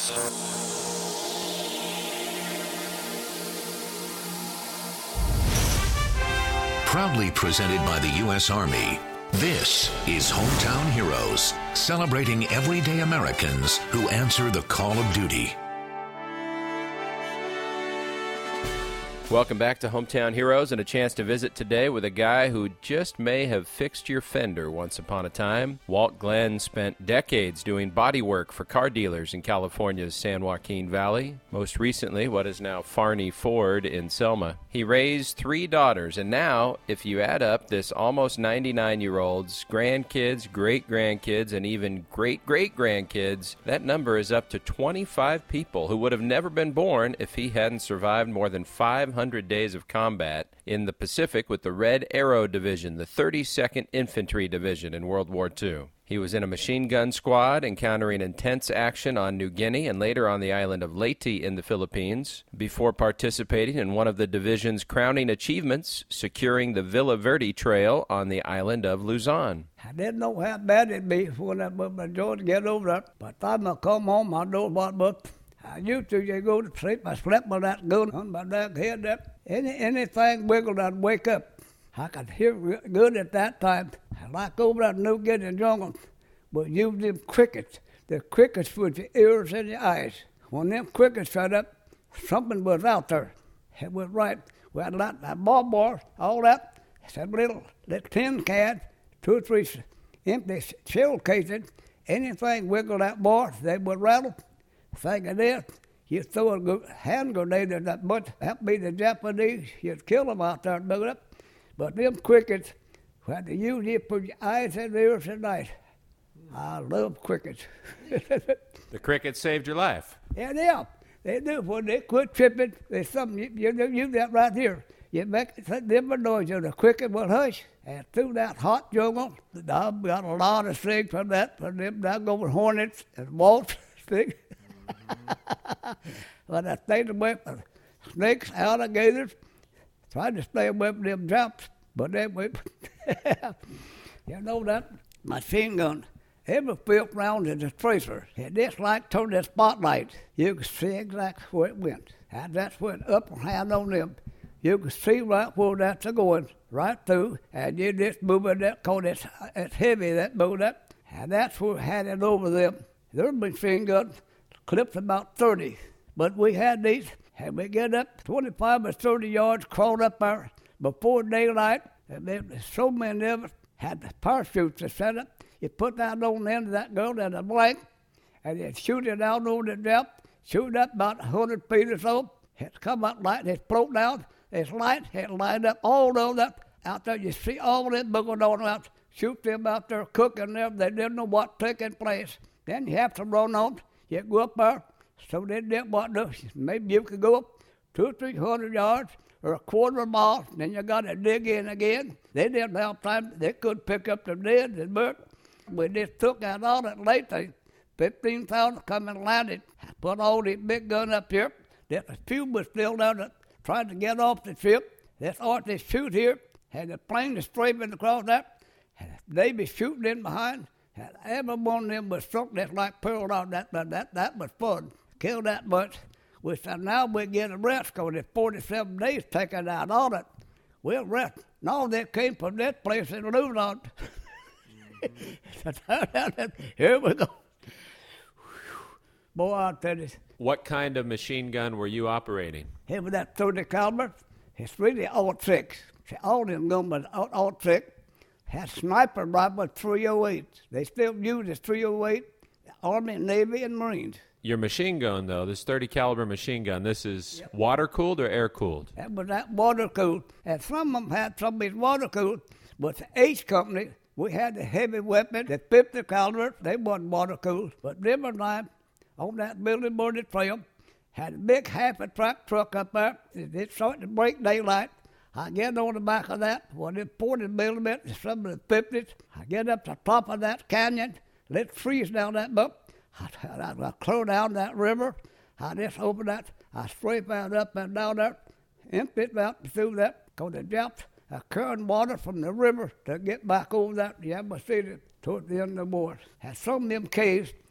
Heroes. Proudly presented by the U.S. Army, this is Hometown Heroes, celebrating everyday Americans who answer the call of duty. Welcome back to Hometown Heroes, and a chance to visit today with a guy who just may have fixed your fender once upon a time. Walt Glenn spent decades doing body work for car dealers in California's San Joaquin Valley, most recently what is now Farney Ford in Selma. He raised 3 daughters, and now, if you add up this almost 99-year-old's grandkids, great-grandkids, and even great-great-grandkids, that number is up to 25 people who would have never been born if he hadn't survived more than 500 days of combat in the Pacific with the Red Arrow Division, the 32nd Infantry Division in World War II. He was in a machine gun squad encountering intense action on New Guinea and later on the island of Leyte in the Philippines, before participating in one of the division's crowning achievements, securing the Villa Verde Trail on the island of Luzon. I didn't know how bad it'd be when I enjoyed to get over that. By the time I come home, I know what but I used to just go to sleep. I slept with that gun on my back head. That anything wiggled, I'd wake up. I could hear good at that time. I like over that New Guinea jungle, but use them crickets. The crickets with your ears and your eyes. When them crickets shut up, something was out there. It was right. We had like that ball bar, all that. Some little tin can, 2 or 3 empty shell cases. Anything wiggled that bar, they would rattle. Thing of this, you throw a hand grenade at that bunch, that be the Japanese, you'd kill them out there and do it. But them crickets, we had to use it for your eyes and ears at night. I love crickets. The crickets saved your life. Yeah, they do. When they quit tripping, there's something, you do that right here. You make a different noise, and the cricket will hush. And through that hot jungle, I've got a lot of things from them doggone hornets and moths, things. But I stayed away from snakes, alligators, tried to stay away from them traps, but they went. You know that machine gun, every 5th round is a tracer. And this like turned the spotlight. You can see exactly where it went. And that's went up and hand on them. You can see right where that's going, right through, and you just moving that, because it's heavy, that boat up. And that's where had it over them. Their machine guns clipped about 30. But we had these, and we get up 25 or 30 yards, crawled up there before daylight, and then so many of us had the parachutes to set up. You put that on the end of that gun and a blank, and you shoot it out over the depth, shoot up about 100 feet or so. It's come up light, it's float down, it's light, it lined up all over that. Out there, you see all that bugging on out, shoot them out there cooking them, they didn't know what's taking place. Then you have to run on. You go up there, so they did what do. Maybe you could go up 200 or 300 yards or a quarter of a mile, then you got to dig in again. They didn't have time, they could pick up the dead and burnt. We just took out all that late, 15,000 come and landed, put all these big guns up here. There's a few was still down there trying to get off the ship. That's all they shoot here, and the plane is scraping across that, and they be shooting in behind. And every one of them was struck just like pearl out. That was fun. Killed that much. We said, now we get a rest, because it's 47 days taking out all it. We'll rest. No, they came from this place in Luzon. Here we go. Boy, I'll tell you. What kind of machine gun were you operating? Here with that 30 caliber, it's really all tricks. All them guns was all tricks. Had sniper rifle 308. They still use this 308, Army, Navy, and Marines. Your machine gun, though, this 30 caliber machine gun, this is water-cooled or air-cooled? That was water-cooled. And some of them had some of these water-cooled. But the H Company, we had the heavy weapon, the 50 caliber, they wasn't water-cooled. But different time, on that building board trail, had a big half-a-track truck up there. It started to break daylight. I get on the back of that, when it 40 millimeters, some of the 50s. I get up to the top of that canyon, let it freeze down that book. I clear down that river. I just open that. I scrape out up and down there, empty it out through that, because it drops a current water from the river to get back over that Yamba City toward the end of the board. And some of them caves,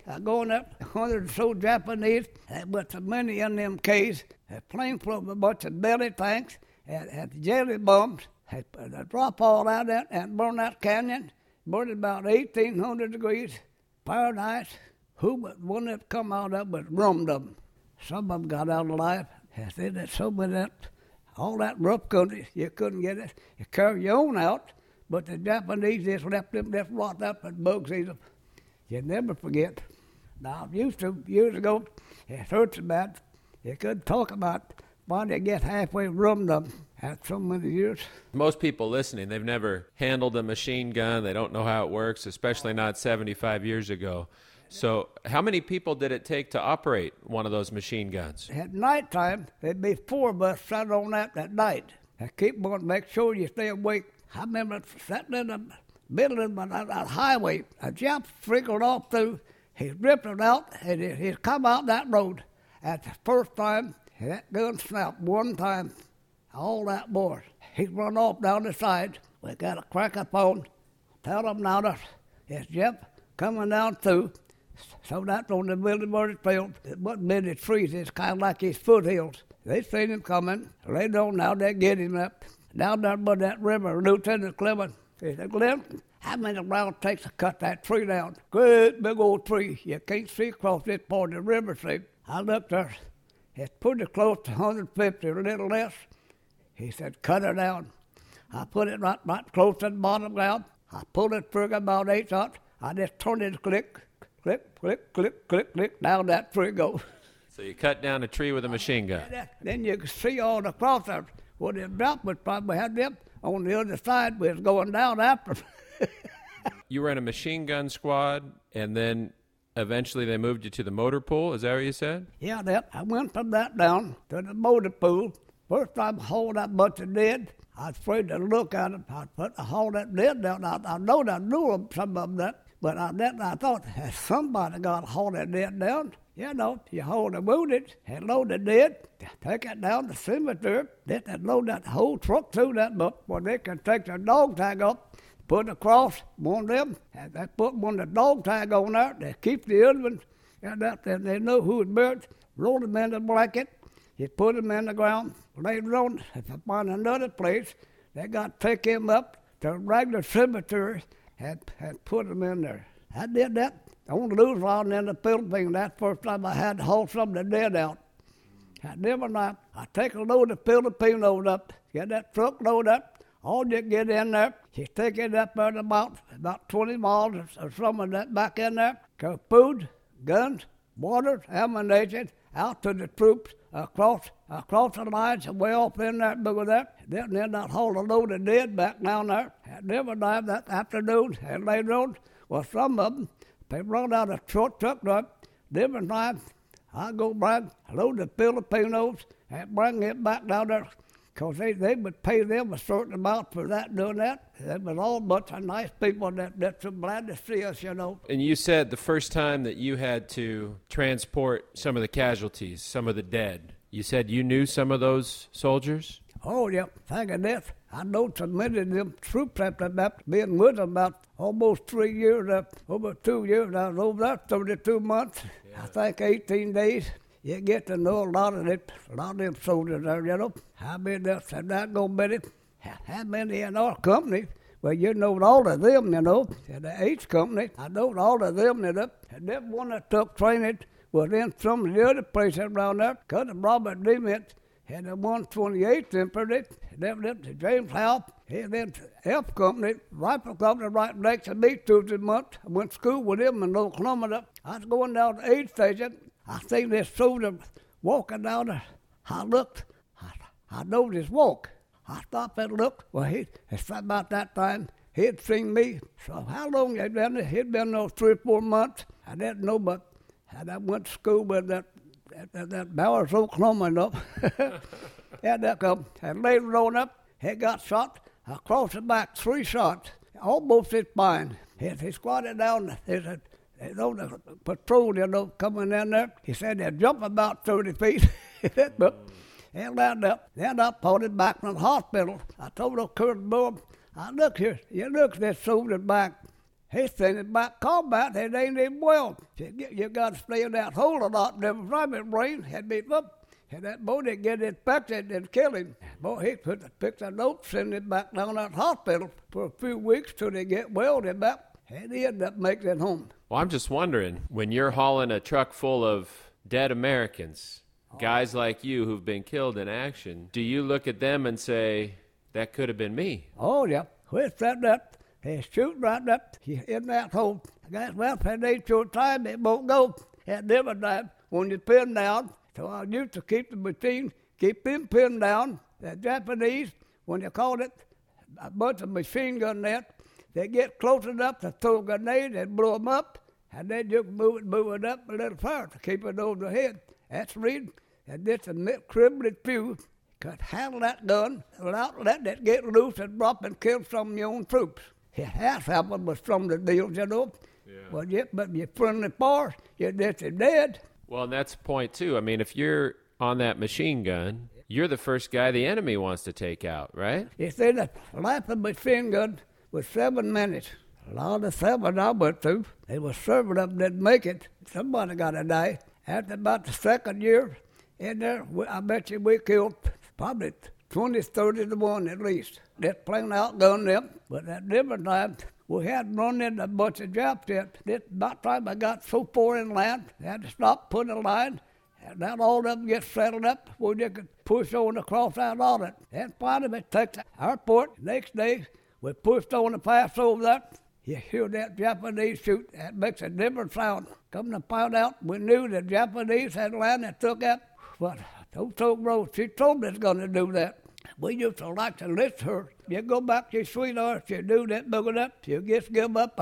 going up 100 or so Japanese, but so many in them caves, a plane full of a bunch of belly tanks, and jelly bombs, drop all out there and burn that canyon, burned about 1,800 degrees Fahrenheit. Who but one that come out of it was rummed them. Some of them got out alive. I said that some of that, all that rough country, you couldn't get it. You carry your own out, but the Japanese just left them, just rot up and bugs eat them. You never forget. Now, used to, years ago, it hurts bad. You couldn't talk about why they get halfway rummed them after so many years. Most people listening, they've never handled a machine gun. They don't know how it works, especially not 75 years ago. So how many people did it take to operate one of those machine guns? At nighttime, there'd be 4 of us sat on that at night. I keep on, make sure you stay awake. I remember sitting in the middle of that highway. A Jap sprinkled off through. He ripped it out, and he'd come out that road. At the first time, that gun snapped one time. All that more. He'd run off down the side. We got a cracker phone. Tell him now that it's Jap coming down through. So that's on the Williamsburg Field. It wasn't many trees. It's kind of like his foothills. They seen him coming. Later on now, they get him up. Down there by that river, Lieutenant Clement. He said, Glenn, how many rounds it takes to cut that tree down? Great big old tree. You can't see across this part of the river, see. I looked there. It's pretty close to 150, a little less. He said, cut it down. I put it right close to the bottom ground. I pulled the trigger about 8 shots. I just turned it click, click, click, click, click, click, down that tree goes. So you cut down a tree with a machine gun. Then you could see all the crossers. Well, the drop was probably had them on the other side. We was going down after. You were in a machine gun squad, and then eventually they moved you to the motor pool. Is that what you said? Yeah, I went from that down to the motor pool. First time I hauled that bunch of dead. I was afraid to look at them. I hauled that dead down. I know I knew them, some of them that. But I thought, has somebody got to haul that dead down? You know, you hold the wounded and load the dead, take it down the cemetery, then they load that whole truck through that book where they can take their dog tag up, put a cross on them, and they put one of the dog tag on there, they keep the other ones, and they know who was buried, roll them in the blanket, you put them in the ground. Later on, if I find another place, they got to take him up to a regular cemetery and put them in there. I did that. On the loose round in the Philippines, that's the first time I had to haul some of the dead out. I never know. I take a load of Filipinos up, get that truck load up, all you get in there, you take it up at about 20 miles or some of that back in there, go food, guns, water, ammunition, out to the troops across the lines and way off in there because that. Then I'd haul a load of dead back down there. I never know that afternoon and later on, well, some of them, they run out a short truck drive, different times. I go back, load the Filipinos, and bring it back down there. Because they would pay them a certain amount for that, doing that. They was all a bunch of nice people that's so glad to see us, you know. And you said the first time that you had to transport some of the casualties, some of the dead, you said you knew some of those soldiers? Oh, yeah. Thank goodness. I know so many of them troops after being with them about almost 3 years, over 2 years. I was over there 32 months, I think 18 days. You get to know a lot of them soldiers there, you know. How many else have that go with it? How many in our company? Well, you know all of them, you know. In the H company, I know all of them, you know. And that one that took training was in some of the other places around there. Because of Robert Dement and the 128th Infantry, them to James Howe, and then F Company, Rifle Company, right next to me 2 months. I went to school with them in Oklahoma. I was going down to the aid station. I seen this soldier walking down there. I looked. I noticed his walk. I stopped and looked. Well, it's about that time he'd seen me. So how long had been there? He'd been there 3 or 4 months. I didn't know, but I went to school with that Bowers, Oklahoma, you know. And later on up, he got shot across the back, 3 shots, almost his spine. He squatted down. The patrol, you know, coming in there. He said they'd jump about 30 feet. And then I pulled him back from the hospital. I told the Colonel Boom, I look here, you look at this soldier back. He sent it back combat, it ain't even well. You got to stay in that hole a lot, never from it, brain, had beat up. And that boy didn't get infected and kill him. Boy, he picked a note, send it back down that hospital for a few weeks till they get well, then back. And he ended up making it home. Well, I'm just wondering, when you're hauling a truck full of dead Americans, guys like you who've been killed in action, do you look at them and say, that could have been me? Oh, yeah. We said that. He's shooting right up in that hole. Guys, well, if it ain't your time, it won't go. At never time, when you pin down. So I used to keep the machine, keep them pinned down. The Japanese, when they called it a bunch of machine gun net, they get close enough to throw a grenade and blow them up, and then you can move it up a little further to keep it over the head. That's the reason. And this is a criminal few could handle that gun without letting it get loose and drop and kill some of your own troops. It has happened with some of the deals, you know. Yeah. But you're friendly force, you're just dead. Well, and that's the point, too. I mean, if you're on that machine gun, you're the first guy the enemy wants to take out, right? You see, the life of a machine gun was 7 minutes. A lot of 7 I went through. They were serving them, didn't make it. Somebody got to die. After about the second year in there, I bet you we killed probably 20, 30 to 1 at least. That plain outgunned them. But at different times, we had run into a bunch of Japs yet. This about time I got so far inland, they had to stop, put a line, and then all of them get settled up where they could push on across out on it. And finally, we took the airport. Next day, we pushed on the pass over that. You hear that Japanese shoot, that makes a different sound. Come to find out, we knew the Japanese had landed and took out. But Toto Rose, she told us going to do that. We used to like to listen to her. You go back to your sweetheart, you do that, booger up, you just give up.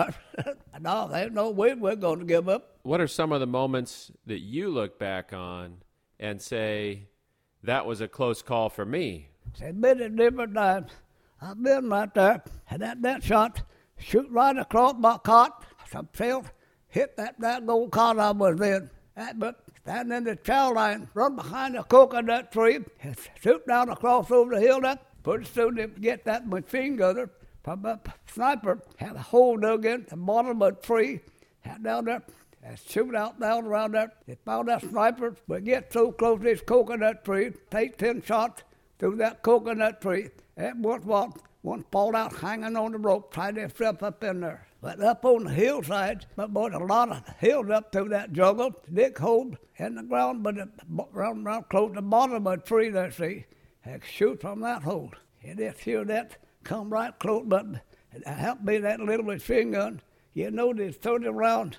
No, there's no way we're going to give up. What are some of the moments that you look back on and say, that was a close call for me? It's been at different times. I've been right there, and that shot shoot right across my cot. Some shell hit that old cot I was in. But standing in the chow line, run behind a coconut tree, and shoot down across over the hill. Pretty soon they get that machine gunner from a sniper, had a hole dug in the bottom of the tree, had down there, and shoot out down around there. They found that sniper. We get so close to this coconut tree, take 10 shots through that coconut tree. And one fall out hanging on the rope, trying to step up in there. But up on the hillside, but a lot of hills up through that jungle, dig holes in the ground, but around close to the bottom of the tree there, see, and shoot from that hole. And just hear that come right close, but it helped me that little machine gun. You know, there's 30 rounds,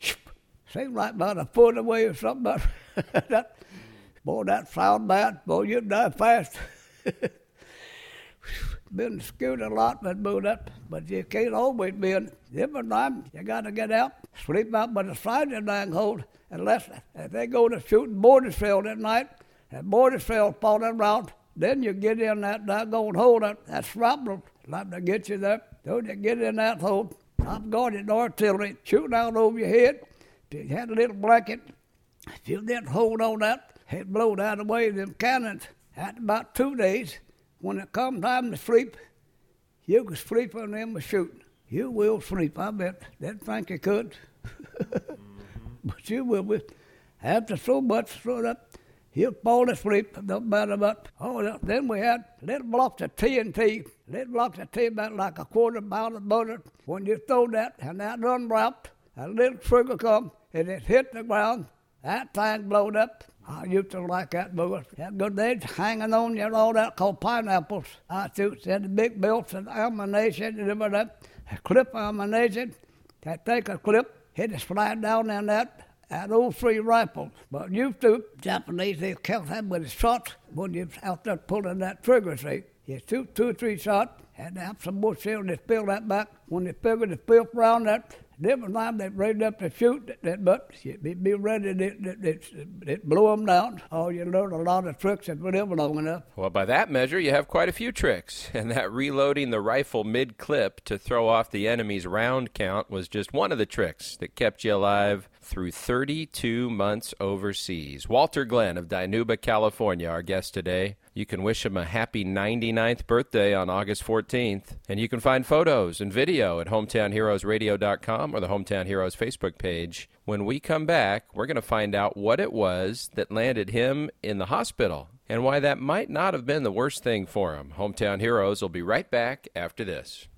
seemed like about a foot away or something. But boy, that sound bad. Boy, you'd die fast. Been screwed a lot, but moved up. But you can't always be in. Different time, you got to get out, sleep out by the side of the dang hole. Unless if they go to shooting mortar shell at night, and mortar shell falling around, then you get in that daggone hole. That's shrapnel, like to get you there. Don't you get in that hole? I'm guarding artillery, shooting out over your head. If you had a little blanket, if you didn't hold on that, it blowed out of the way. Them cannons, after about 2 days, when it come time to sleep, you can sleep on them and shoot. You will sleep, I bet. Didn't think you could. But you will be. After so much thrown up, you'll fall asleep, don't matter what. Oh, then we had little blocks of TNT. Little blocks of TNT about like a quarter pound of butter. When you throw that and that unwrapped, a little trigger come and it hit the ground, that thing blowed up. I used to like that boy. That good days hanging on you and all that called pineapples. I shoot had the big belts and ammunition and everything. A clip ammunition. They take a clip, hit it slide down in that old 3 rifle. But used to, Japanese, they count them with the shots when you're out there pulling that trigger, see. You shoot 2 or 3 shots, and have some more shell, they fill that back. When they figure the 5th round, that different time they raised up to shoot, but you'd be ready to blow them down. Oh, you learn a lot of tricks if you live long enough. Well, by that measure, you have quite a few tricks. And that reloading the rifle mid-clip to throw off the enemy's round count was just one of the tricks that kept you alive through 32 months overseas. Walter Glenn of Dinuba, California, our guest today. You can wish him a happy 99th birthday on August 14th. And you can find photos and video at hometownheroesradio.com or the Hometown Heroes Facebook page. When we come back, we're going to find out what it was that landed him in the hospital and why that might not have been the worst thing for him. Hometown Heroes will be right back after this.